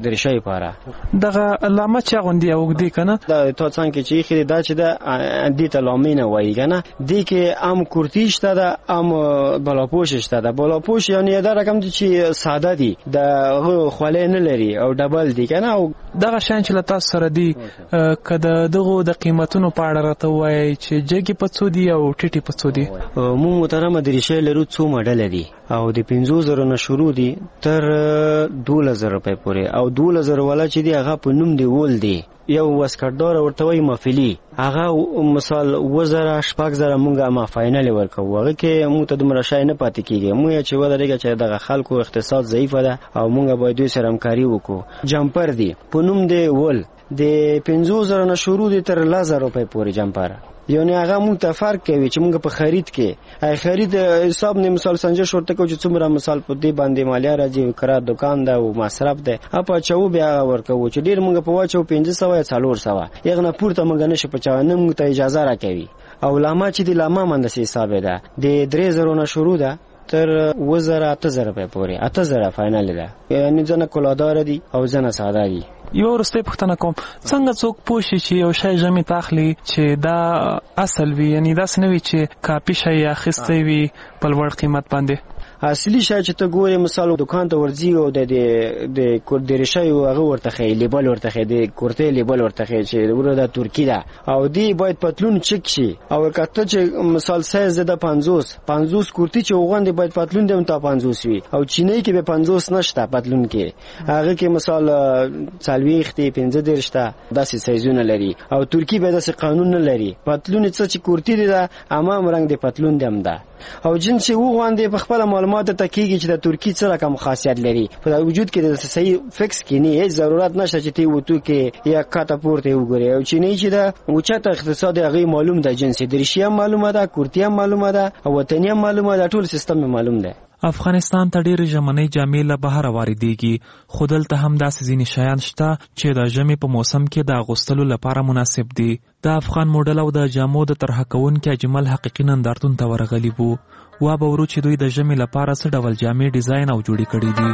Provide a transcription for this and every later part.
درشي لپاره دغه لامه چا غوندي او دی کنه دا تا څنګه چې خېری دا چې دا دې ته لامینه وایي کنه دې کې ام کورتی شته دا ام بالاپوش شته دا بالاپوش یعنی دا رقم چې ساده دي دا خولې نه لري او ډبل دي کنه او دغه شان چې لتا سره دی کده دغه د قیمتونو په اړه راته وایي چې جګي پڅو دي او ټټي پڅو دي مو محترم درشي لرو څو ماډل دي او د 15000 نه شروع دي تر 12000 روپے پورې او 12000 والا چې دی هغه په نوم دی ول دی یو واسکټدار ورته وایي مافلی هغه مثال وزره شپږ مونږه ما فاینل ورکو هغه کې مو ته دومره شای نه پاتې کیږي مو چې ودرېږي چې دغه خلکو اقتصاد ضعیف ده او مونږه باید دوی سره همکاري وکړو جمپر دی په نوم دی ول د 15000 نه شروع دي تر 1000 روپے پورې جمپر یعنی هغه مو ته فرق کوي چې مونږ په خرید کې ای خرید حساب نه مثال سنجش ورته کو چې څومره مثال په دې باندې مالیه راځي کرا دکان دا او مصرف ده اپا چاو بیا ورکو چې ډیر مونږ په واچو 500 یا 400 یغه نه پورته مونږ نشه په چاونه مونږ ته اجازه راکوي او لامه چې دی لامه مند سي حساب ده د 3000 نه شروع ده تر 8000 روپے پورې 8000 فائنل ده یعنی ځنه کولادار دي او ځنه ساده دي یو ورسته پښتنه کوم څنګه څوک پوښي چې یو شی جمع تاخلي چې دا اصل وي یعنی دا سنوي چې کاپی شي اخیسته وي په لوړ قیمت باندې اصلي شای چې ته ګورې مثال دکان ته ورځي او د کوردری شای هغه ورته خې لیبل ورته خې د کورته لیبل ورته خې چې ورته ترکی ده او دی باید پتلون چک شي او کته چې مثال سایز ده 50 کورتی چې وغوند باید پتلون ده ته 50 وي او چینی کې به 50 نشته پتلون کې هغه کې مثال 40 15 شته داسې سایزونه لري او ترکی به داسې قانون نه لري پتلون چې کورتی ده امام رنگ د پتلون دم ده او جنس وغوند په خپل معلومات ته کیږي چې د ترکی سره کوم خاصیت لري په وجود کې د صحیح فکس کې نه هیڅ ضرورت نشته چې تی وته کې یا کاته پورته وګوري او چې نه چې دا اوچته اقتصاد هغه معلوم ده جنس درشي معلومه ده کورتی معلومه ده او وطني معلومه ده ټول سیستم معلوم ده افغانستان ته ډېر ژمنۍ جامې له بهر واردېږي خو دلته هم داسې ځینې شیان شته چې د ژمي په موسم کې د اغوستلو لپاره مناسب دي د افغان موډل او د جامو د طرحه کوونکي اجمل حقیقي نندارتون ته ورغلي وو وا به ورو چې دوی د ژمي لپاره څه ډول جامې ډیزاین او جوړې کړي دي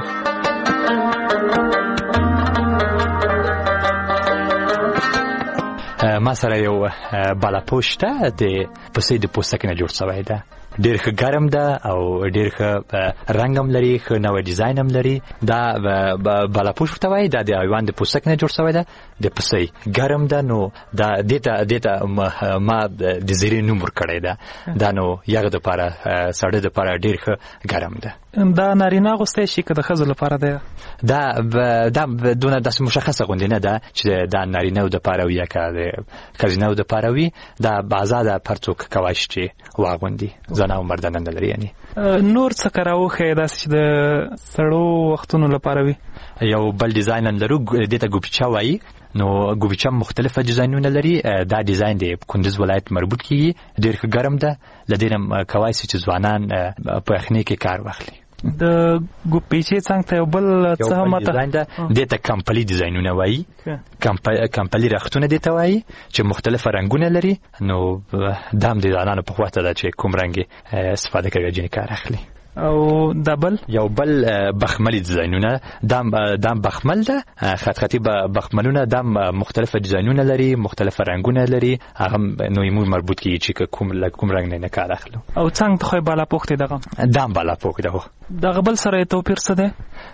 ما سره یو بالاپوش ده د پسې د پوستکي نه جوړ شوی ده ډېر ښه ګرم ده او ډېر ښه رنګ هم لري ښه نوی ډیزاین هم لري دا بالاپوش ورته وایي دا د حیوان د پوستکي نه جوړ شوی ده د پسې ګرم ده نو دا دې ته ما د زیرې نوم ورکړی ده دا نو یغه دپاره سړی دپاره ډېر ښه ګرم ده دا نارینه اغوستی شي که د ښځو لپاره دی دا دونه داسې مشخصه غوندې نه ده چې دا نارینهو دپاره وي یا که د ښځینهو دپاره وي دا به ازاده پر څوک کولی شي چې واغوندي زنه او مردانه نه لري یعنې نور څه که راوښیې داسې چې د سړو وختونو لپاره وي یو بل ډیزاین هم لرو دې ته ګوپیچه وایي نو ګوبیچه مختلفه ډیزاینونه لري دا ډیزاین د کندوز ولایت مربوط کیږي ډېر ښه ګرم ده له دې نه کولی شي چې ځوانان په یخنۍ کې کار واخلي د ګوپیچې څنګ ته یو بل څه هم ډیزاین ده دې ته کمپلي ډیزاینونه وایي کمپلي رختونه دې ته وایي چې مختلفه رنګونه لري نو دا هم د ځوانانو په خواته ده چې کوم رنګ استفاده کوي ځینې کار اخلي او دبل یو بل بخملی ډیزاینونه دام بخمل ده خطی بخملونه دام مختلفه ډیزاینونه لري مختلفه رنگونه لري هغه نوې مو مربوط کیږي چې کوم رنگ نه کار اخلو او څنګه خو بالا پوښتې دام بالا پوښتې دغه بل سره توپیر څه ده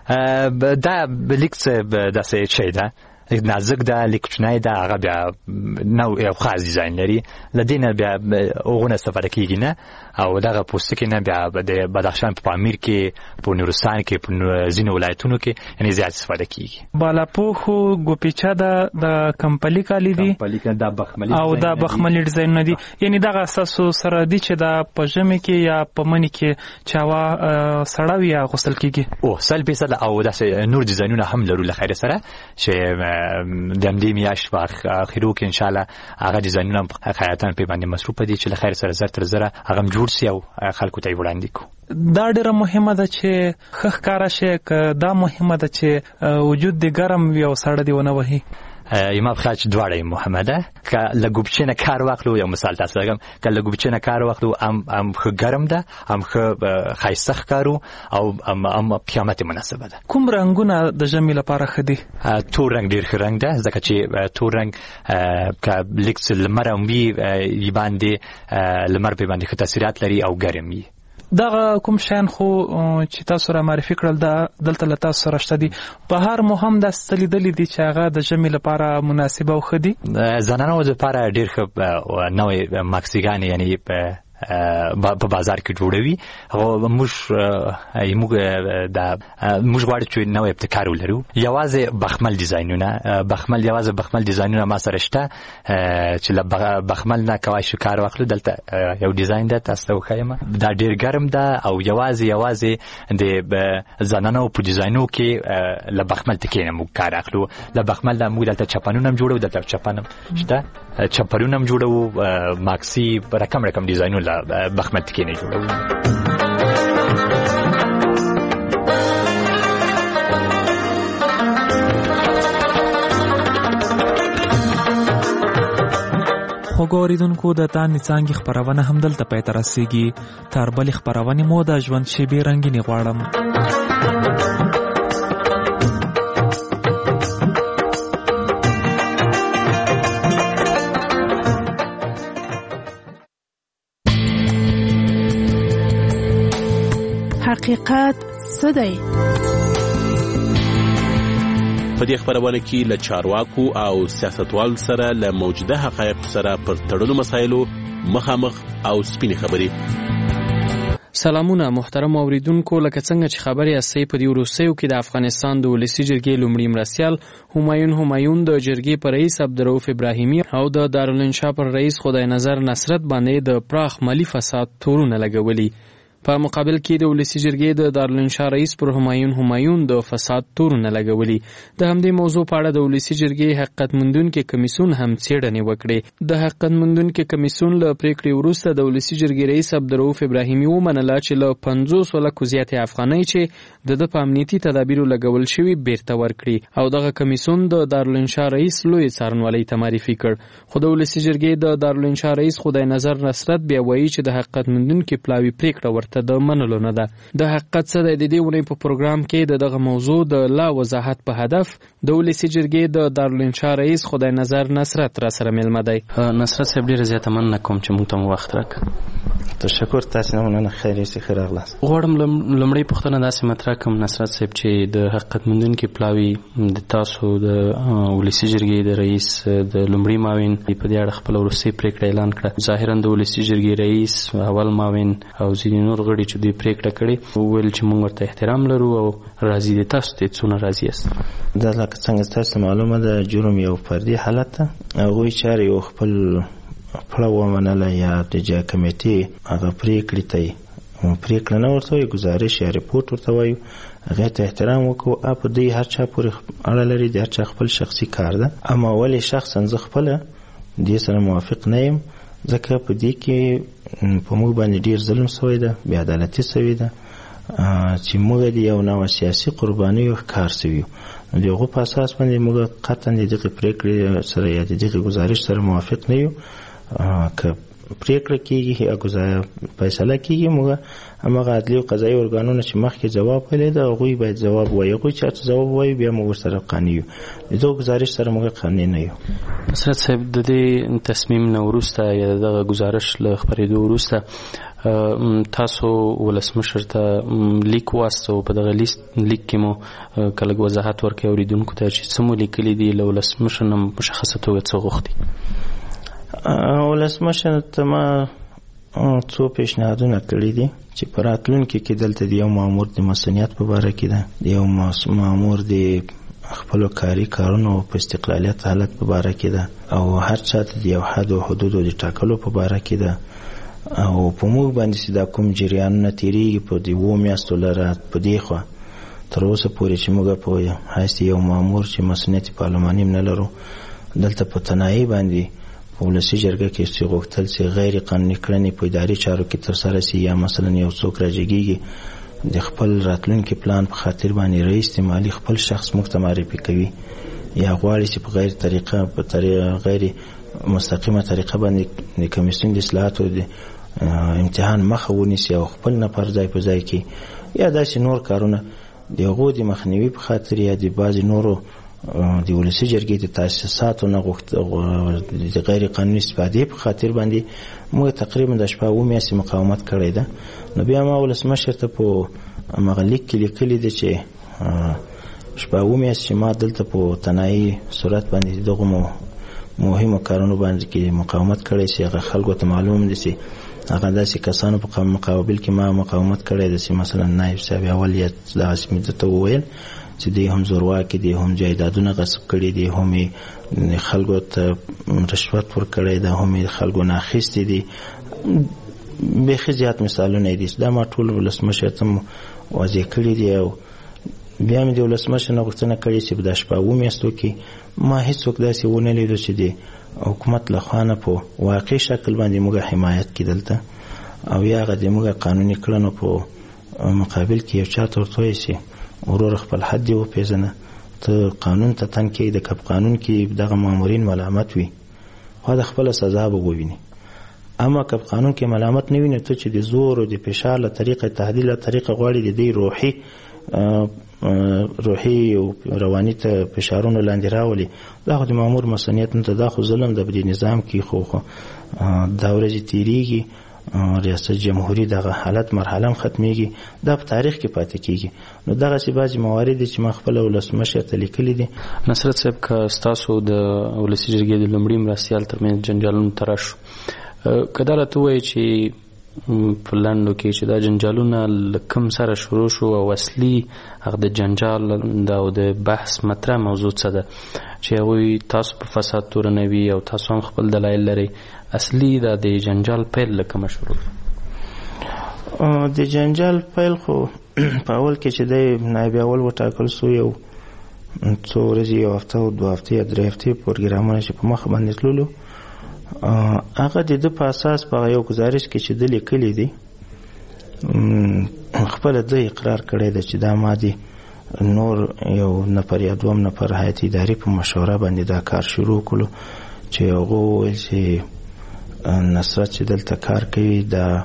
دا لیکس داسې شی ده نازک ده لیکچنای ده هغه بیا نو یو خاص ډیزاین لري لدینه بیا اوغونه استفاده کیږي نه او دغه پوستکي نه بیا د بدخشان په پامیر کې په نورستان کې په ځینو ولایتونو کې یعنی زیات استفاده کیږي بالاپوخو ګوپیچا د کمپلی کالی دي دا بخملی او دا بخملی ډیزاین نه دي یعنی دغه اساسو سره دي چې دا په ژمي کې یا په منی کې چاوا سړاوي یا غسل کیږي او سلبي سره او داسې نور ډیزاینونه هم لرو لخير سره چې د دې میاشت په اخرو کې ان شاء الله هغه ډیزاینونه حقیقتا په باندې مصروف دي چې لخير سره زر تر زره هغه جوړ شي او خلکو ته وړاندې کو دا ډیره مهمه ده چې خخ کارا شي دا مهمه ده چې وجود د ګرم وي او سړه دی ونه وهي امام خاچ دواړه مهمه ده. که له ګوبچې نه کار واخلو، یو مثال تاسو لګم، که له ګوبچې نه کار واخلو هم ښه ګرم ده، هم ښه ښایسته ښکارو او هم قیامت مناسبه ده. کوم رنګونه د ژمي لپاره ښه دي؟ تور رنګ ډېر ښه رنګ ده، ځکه چې تور رنګ که لږ څه لمر هم وي باندې لمر په باندې ښه تاثیرات لري او ګرم وي. دغه کوم شیان خو چې تاسو را معرفي کړل دلته له تاسو سره شته دي. بهار مو هم داسې څه لیدلي دي چې هغه د ژمي لپاره مناسبه او ښه دي؟ زنانو دپاره ډېر ښه نوې ماکسیګانې یعنې په بازار کې جوړوي. موږ غواړو چې نوې ابتکار ولرو. یوازې بخمل ډیزاینونه ما سره شته چې له بخمل نه کوای شو کار واخلو. دلته یو ډیزاین ده، تاسو ته وښایم. دا ډېر ګرم ده او یوازې د زنانو په ډیزاینو کې له بخمل تکې نه موږ کار اخلو. له بخمل نه موږ دلته چپنونه هم جوړو، دلته چپن هم شته، چپنونه هم جوړو، ماکسي رقم ډیزاینونه بخمل تکې نه جوړو. خوږو اوریدونکو، د تانې څانګې خپرونه هم دلته پای ته رسېږي. تر بلې خپرونې مو د ژوند شېبې رنګینې غواړم. حقیقت څه دی؟ په دې خبرونه کې له چارواکو او سیاستوالو سره له موجوده حقایق سره پر تړلو مسایلو مخامخ او سپینې خبرې. سلامونه محترم اوریدونکو، لکه څنګه چې خبرې اسې په دې وروستیو کې د افغانستان د ولسي جرګې لومړي مرستیال همایون د جرګې پر رئیس عبدالرؤف ابراهیمي او د دارالانشا پر رئیس خدای نظر نصرت باندې د پراخ مالی فساد تورونه لګولي. په مقابل کې د ولسي جرګې د دارالانشا رئیس پر همایون د فساد تورونه لګولي. د همدې موضوع په اړه د ولسي جرګې حقیقت موندونکي کمیسیون هم څېړنې وکړې. د حقیقت موندونکي کمیسیون له پریکړې وروسته د ولسي جرګې رئیس عبدالرؤف ابراهیمي ومنله چې له 50 لکو زیاتې افغانۍ چې د په امنیتي تدابیرو لګول شوي بیرته ورکړي او دغه کمیسیون د دارالانشا رئیس لوی څارنوالۍ ته معرفي کړ. خو د ولسي جرګې د دارالانشا رئیس خدای نظر نصرت بیا وایي چې د حقیقت موندونکي پلاوي پریکړه ورته د منلو نه ده. د حقیقت څه دی؟ د دې ونې په پروګرام کې دغه موضوع د لا وضاحت په هدف د ولسي جرګې د دارالانشا رئیس خدای نظر نصرت را سره مېلمه دی. نصرت صاحب ډېره زیاته مننه کوم چې موږ ته مو وخت راکړ. تشکر، تاسو نه مننه. خیر یې ښه راغلاست. غواړم لومړی پوښتنه داسې مطرح کړم نصرت صاحب چې د حقیقت موندونکي پلاوي د تاسو د ولسي جرګې د رئیس د لومړي معاون په دې اړه خپل وروستۍ پریکړه اعلان کړه. ظاهرا د ولسي جرګې رئیس اول معاون او ځینې نور غړي چې دوی پریکړه کړې وویل چې موږ ورته احترام لرو او راضي دي. تاسو ته څونه راضي یاست؟ دا لکه څنګه تاسو معلومه ده جرم یو فردي حالت ده. هغوی چارې یو خپل پړه ومنله یا د جا کمیټې هغه پریکړې ته پریکړه نه ورته وایي، ګزارش یا ریپورټ ورته وایو، هغې ته احترام وکړو. په دوی هر چا پورې اړه لري، د هر چا خپل شخصي کار ده. اما ولې شخصا زه خپله دې سره موافق نه یم، ځکه په دې کې په موږ باندې ډېر ظلم سوی ده، بې عدالتي سوی ده چې موږ د یو نوع سیاسي قربانیو ښکار سوي یو. نو د هغو په اساس باندې موږ قطعا د دغې پریکړې سره یا د دغې ګزارش سره موافق نه یو. که پریکړه کېږي یا فیصله کېږي، موږ هماغه عدلي او قضایي ارګانونه چې مخکې جواب ویلی ده هغوی باید جواب وایي. هغوی چې هرڅه جواب وایي بیا موږ ورسره قانع یو. د دغو ګزارش سره موږ قانع نه یو. نصرت صاحب، د دې تصمیم نه وروسته یا دغه ګزارش له خپرېدو وروسته تاسو ولسمشر ته لیک واستو. په دغه لیک کې مو که لږ وضاحت ورکړئ اورېدونکو ته چې څه مو لیکلي دي، له ولسمشر نه مشخصه توګه څه غوښتي؟ ولسمشر ته ما څو پیشنهادونه کړي دي چې په راتلونکي کې دلته د یو مامور د مسؤلیت په باره کې ده، د یو مامور د خپلو کاري کارونو په استقلالیت حالت په باره کې ده، او هر چا ته د یو حد او حدودو د ټاکلو په باره کې ده. او په موږ باندې چې دا کوم جریانونه تېرېږي په د 2 میاشتو لره په دې خوا تر اوسه پورې چې موږ په حیث یو مامور چې مسؤلیت پارلماني هم نه لرو، دلته په تنهایي باندې په ولسي جرګه کې چې غوښتل چې غیر قانوني کړنې په اداري چارو کې ترسره شي، یا مثلا یو څوک راجګېږي د خپل راتلونکي پلان په خاطر باندې رئیس مالي خپل شخص موږ ته معرفي کوي یا غواړي چې په غیر مستقیمه طریقه باندې د کمیسیون د اصلاحاتو د امتحان مخه ونیسي او خپل نفر ځای په ځای کې یا داسې نور کارونه د هغو د مخنیوي په خاطر یا د بعضې نورو د ولسي جرګې د تاسیساتو نه د غیر قانوني استفادې په خاطر باندې موږ تقریبا د شپه 7 میاشتې مقاومت کړی ده. نو بیا ما ولسمشر ته په هماغه لیک کې لیکلي دي چې شپه 7 میاشتې ما دلته په تنهایي صورت باندې دغه مهمو کارونو باندې کې مقاومت کړی چې هغه خلکو ته معلوم دي چې هغه داسې کسانو په مقابل کې ما مقاومت کړی ده چې مثلا نایب صاحب اول یا داسې مې درته وویل چې دوی هم زورواکي دي، هم جایدادونه غصب کړي دي، هم خلکو ته رشوت ورکړی ده، هم خلکو نه اخیستي دي. بیخي زیات مثالونه دي. دا ما ټول ولسمشر ته واضح کړي دي او بیا مې د ولسمشر نه غوښتنه کړې چې په دا شپه 7 میاشتو کې ما هیڅوک داسې ونه لیدو چې د حکومت له خوا نه په واقعي شکل باندې موږ حمایت کړي دلته او یا هغه د موږ قانوني کړنو په مقابل کې یو چا ته ورته وایي چې ورور خپل حد یې وپېژنه، ته قانون ته تن کېږي، د که په قانون کې دغه مامورین ملامت وي خو د خپله سزا به وویني. اما که په قانون کې ملامت نه ویني، ته چې د زور او د فشار له طریقه تهدید له طریقه غواړي د دې روحي او رواني ته فشارونه لاندې راولي، دا خو د مامور مسؤلیت نه ده، دا خو ظلم ده. په دې نظام کې خو دا ورځې تیریږي، ریاست جمهوری دغه حالت مرحله ختميږي، دا په تاریخ کې پاتې کیږي. نو دغه څه بعضی موارد چې ما خپل ولسمشر ته لیکلي دي. نصرت صاحب که تاسو د ولسی جرګې د لومړي مرستیال ترمنځ جنجالونه ترش کدا راته وایي چې په لاندو کې چې دا جنجالونه لکم سره شروع شو او اصلي هغه د جنجال او د بحث مطرح موضوع څه ده چې هغوی تاسو په فساد تورنوي او تاسو هم خپل دلایل لري، اصلي دا د جنجال پیل لکه شروع د جنجال پیل خو په اول کې چې د نایب اول وټاکل سو یو څو ورځې یو هفته او 2 هفتې یا 3 هفتې پروګرامونه چې په مخ باندې تللو هغه د په اساس په یو گزارش کې چې د لیکلي دي خپل د اقرار کړی دی چې دا مادي نور یو نفر یا دوم نفر هیئت اداري په مشوره باندې دا کار شروع کړو چې هغه ویل چې نصرت چې دلته کار کوي دا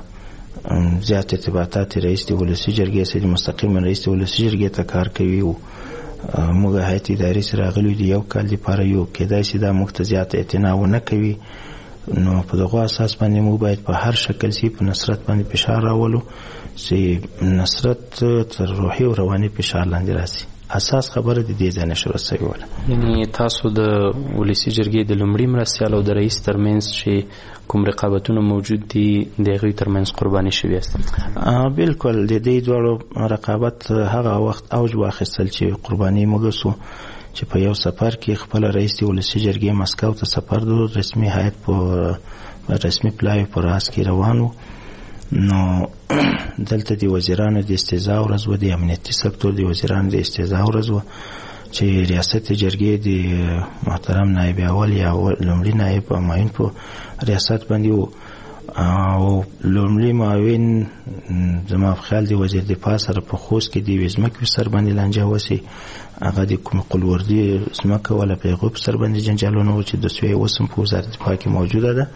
زیات ارتباطات رئیس د ولسی جرګې سره مستقیم رئیس د ولسی جرګې ته کار کوي او موږ هیئت اداري سره غلو دی یو کال لپاره یو کېدای شي دا موږ ته زیات اعتنا ونه کوي. نو په دغه اساس باندې موږ باید په هر شکل سي په نصرت باندې فشار راولو چې نصرت تر روحي او رواني فشار لاندې راسي. اساس خبره د دې ځای نه شروع شوې وله. یعنی تاسو د ولسی جرګې د لومړي مرستیال او د رئیس ترمنځ چې کوم رقابتونه موجود دي د هغوی ترمنځ قرباني شوي است؟ بالکل د دې دواړو رقابت هغه وخت اوج واخیستل چې قرباني موږ سو چې په یو سفر کې خپل رئیس د ولسی جرګې مسکو ته سفر درلود، رسمي هیئت په رسمي پلای پر راس کې روانو. نو دلته د وزیرانو د استیضاح ورځ و، د امنیتي سکتور د وزیرانو د استیضاح ورځ و چې ریاست جرګې د محترم نایب اول یا لومړي نایب معین په ریاست باندې و او لومړي معاون زما په خیال د وزیر دفاع سره په خوست کې د وزمکې سر باندې لانجه وسی، هغه د کوم قلوردي زمکه ولا پیغوب سر باندې جنجالونه و چې د سوی وسم په وزارت دفاع کې موجوده ده.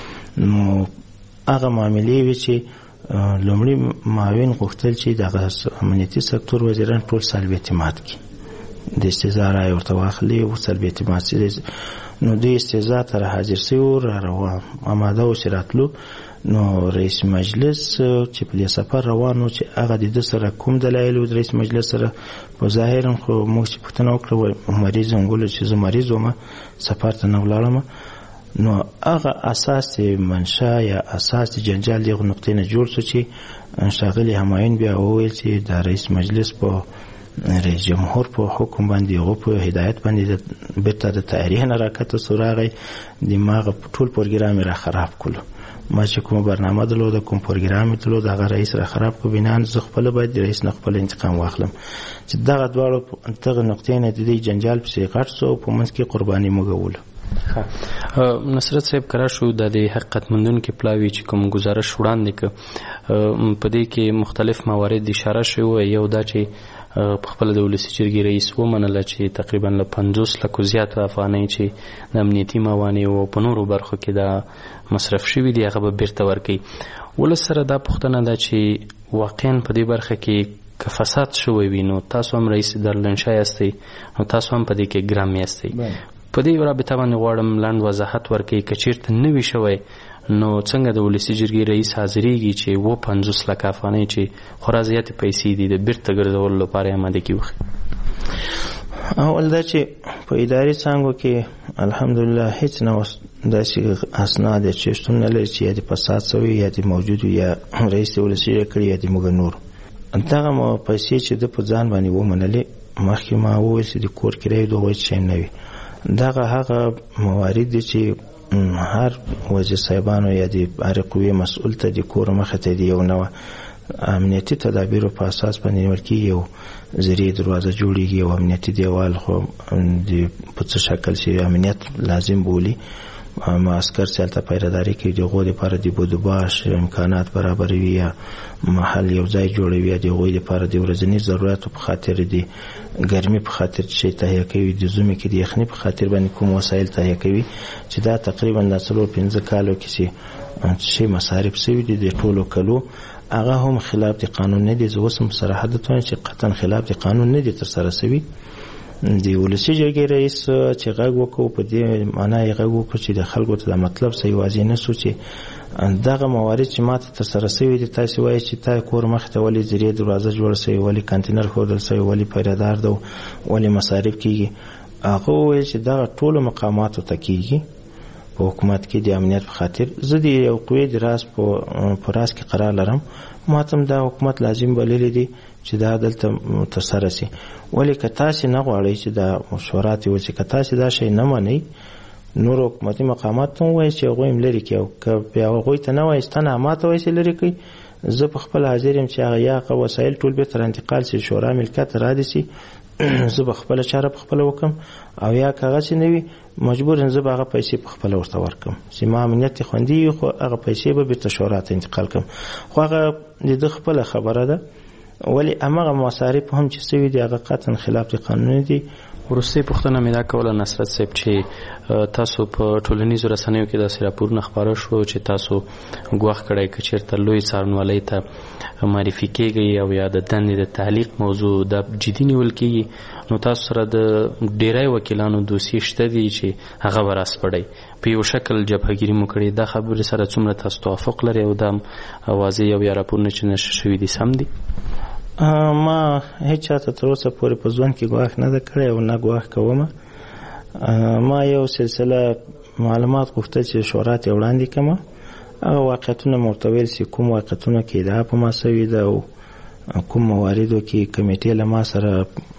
نو هغه معاملې وی چې لومړي معاون غوښتل چې د امنیتي سکتور وزیران ټول سلبي اعتماد کړي، د استیضاح رای ورته واخلي او سلبي اعتماد سي. نو د استیضاح ته حاضر سي او روان آماده و چې راتلو. نو رئیس مجلس چې په دې سفر روانو چې هغه د سره کوم دلایل و د رئیس مجلس سره په ظاهر خو موږ چې پوښتنه وکړه مریض انګول چې زه مریض وم سفر ته نه ولاړم. نو هغه اساس منشا یا اساس جنجال دغه نقطې نه جوړ شو چې شاغلی همایون بیا وویل چې د رئیس مجلس په رئیس جمهور په حکم باندې هغه په هدایت باندې بیرته د تاریخ نه راکته سراغی دماغ ټول پروګرام را خراب کړو. ما چې کوم برنامه درلود کوم پروګرام درلود هغه رئیس را خراب کو بنان زه خپل باید رئیس نه خپل انتقام واخلم چې دغه دواړو دغه نقطې نه د جنجال په غټ سو په منځ کې قرباني موږول. نصرت صاحب کرا شو د حقیقت مندونکو پلاوی چې کوم گزارش وړاندې ک په دې کې مختلف موارد اشاره شوی، یو دا چې په خپل د ولسی جرګې رئیس ومنله چې تقریبا له 50 لکو زیاتو افغانۍ چې د امنیتي موانع او په نورو برخو کې دا مصرف شوي دي هغه به بیرته ورکوي. ولس سره دا پوښتنه ده چې واقعا په دې برخه کې که فساد شوی وي نو تاسو هم رئیس دارالانشا یاستئ نو تاسو هم په دې کې ګرام یاستئ. په دې رابطه باندې غواړم لنډ وضاحت ورکړئ که چېرته نه وي شوی نو څنګه د ولسي جرګې رئیس حاضرېږي چې 50 لکه افغانۍ چې خورا زیاتې پیسې دي د بیرته ګرځولو لپاره یې اماده کې وښي؟ اول دا چې په اداري څانګو کې الحمدلله هیڅ نه داسې اسناد چې شتون نه لري چې یا د فساد شوي یا د موجود یا رئیس د ولسي جرګې کړي یا د موږ نور دغه پیسې چې د په ځان باندې ومنلې مخکې ما وویل چې د کور کرایې دغه شی نه وي. دغه هغه موارد دي چې هر وزیر صاحبانو یا د هر قوې مسؤل ته د کور مخې ته د یو نوع امنیتي تدابیرو په اساس باندې نیول کېږي او زیرې دروازه جوړېږي او امنیتي دیوال خو په څه شکل چې امنیت لازم بولي معسکر چې هلته پیرهداري کوي د هغو دپاره د بودوباش امکانات برابروي یا محل یو ځای جوړوي یا د هغوی دپاره د ورځني ضروراتو په خاطر د ګرمي په خاطر چې تهیه کوي د ژمي کې د یخني په خاطر باندې کوم وسایل تهیه کوي چې دا تقریبا د 4-5 کالو کې چې مصارف شوي دي د ټولو کلو هغه هم خلاف د قانون نه دي. زه اوس هم صراحت وایم چې قطعا خلاف د قانون نه دي ترسره شوي. د ولسي جرګې رئیس چې غږ وکړو په دې معنا یې غږ وکړو چې د خلکو ته د مطلب څه یوازې نه سو چې دغه موارد چې ماته ترسره شوي دي تاسې وایي چې تا کور مخې ته ولې زیرې دروازه جوړه شوې ولې کانتینر ښودل شوی ولې پیرهدار ده ولې مصارف کېږي. هغه وویل چې دغه ټولو مقاماتو ته کېږي په حکومت کې د امنیت په خاطر. زه د یو قوې د راز په راز کې قرار لرم ماته هم دا حکومت لازم بللی دی چې دا دلته ترسره شي. ولې که تاسې نه غواړئ چې دا مشورات یې وشي که تاسې دا شی نه منئ نور حکومتي مقامات ته ووایئ چې هغوی هم لرې کړي او که بیا هغوی ته نه وایئ ته نه ما ته وایئ چې لرې کړئ زه په خپل حاضر یم چې هغه یا وسایل ټول بېرته انتقال شي شورا ملکیت رادې شي زه به خپله چاره په خپله وکړم او یا که هغه چې نه وي مجبور یم زه به هغه پیسې په خپله ورته ورکړم چې ما امنیت یې خوندي وي خو هغه پیسې به بېرته شورا ته انتقال کړم. خو هغه د ده خپله خبره ده. ولی همغه مصارف هم چې شوي دي هغه قطعا خلاف د قانون دي. وروستۍ پوښتنه مې دا کوله نصرت صاحب چې تاسو په ټولنیزو رسنیو کې داسې راپورونه خپاره شو چې تاسو ګواښ کړی که چېرته لوی څارنوالۍ ته معرفي کېږئ او یا د دندې د تعلیق موضوع دا جدي نیول کېږي نو تاسو سره د ډیری وکیلانو دوسیې شته دي چې هغه به راسپړئ په یو شکل جبههګیري مو کړې. دا خبرې سره څومره تاسو توافق لرئ او دا واضح او یا راپورونه چې نشر شوي دي سم دي؟ ما هیڅ چاته تر اوسه پورې په ژوند کې ګواښ نه ده کړی او نه ګواښ کوم. ما یو سلسله معلومات غوښتل چې شورا ته وړاندې کړم هغه واقعیتونه مو ورته ویل چې کوم واقعیتونه کې ادعا په ما شوې ده او کوم مواردو کې کمیټې له ما سره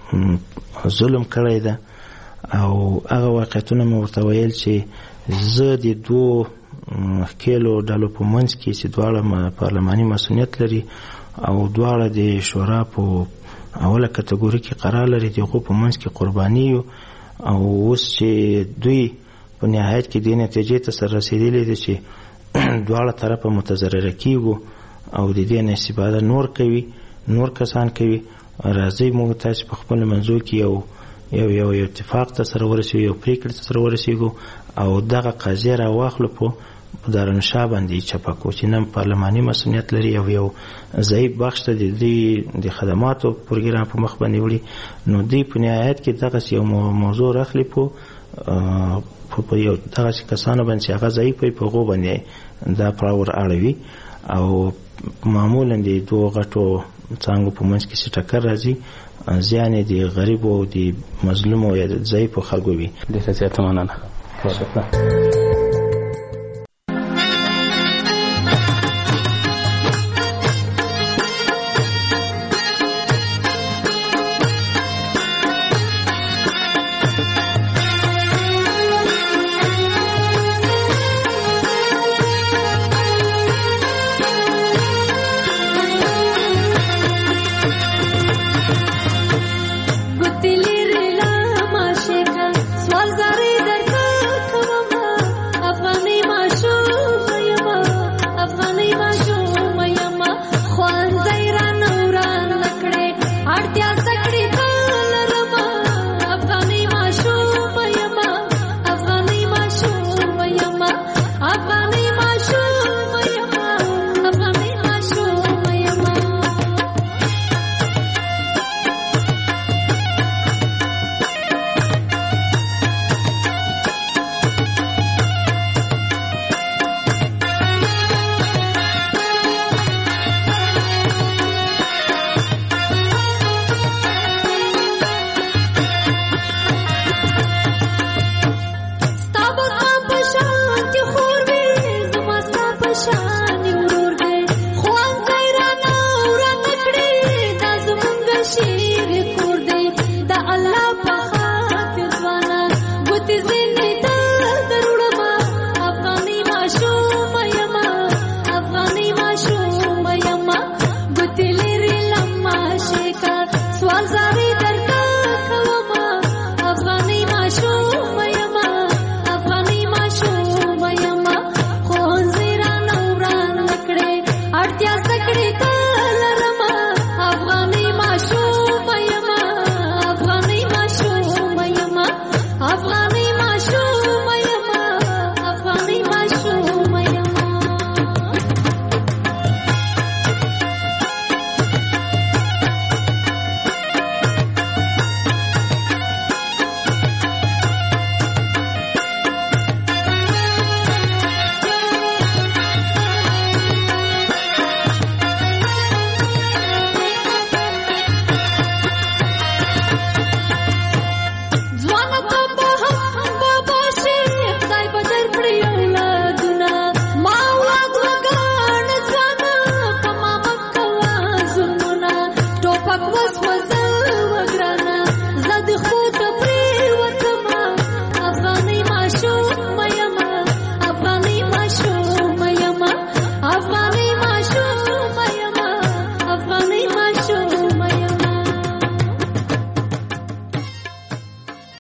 ظلم کړی ده او هغه واقعیتونه مو ورته ویل چې زه د 2 ښکېلو ډلو په منځ کې چې دواړه پارلماني مسؤلیت لري او دواړه د شورا په اوله کټګوري کې قرار لري دغه په منځ کې قرباني یو او اوس چې دوی په نهایت کې د نتیجې ته سره رسیدلي دي چې دواړه طرفه متضرره کیږي او د دې نه استفاده نور کسان کوي. راځي موږ تاسو په خپل منځو کې یو اتفاق ته سره ورسېږو یو پریکړه ته سره ورسېږو او دغه قضیه را واخلو په دارالانشا باندې چپکو چې نن پارلماني مسؤلیت لري او یو ضعیف بخش ته د خدماتو پروګرام په مخ باندې وړي نو دوی په نهایت کې دغه یو موضوع راخلي په یو دغه کسانو باندې چې هغه ضعیف وي په هغو باندې دا پړاور اړوي او معمولا د 2 غټو څانګو په منځ کې چې ټکر راځي زیان د غریبو او د مظلومو یا د ضعیفو خلکو وي. ډېره زیاته مننه. ځوانه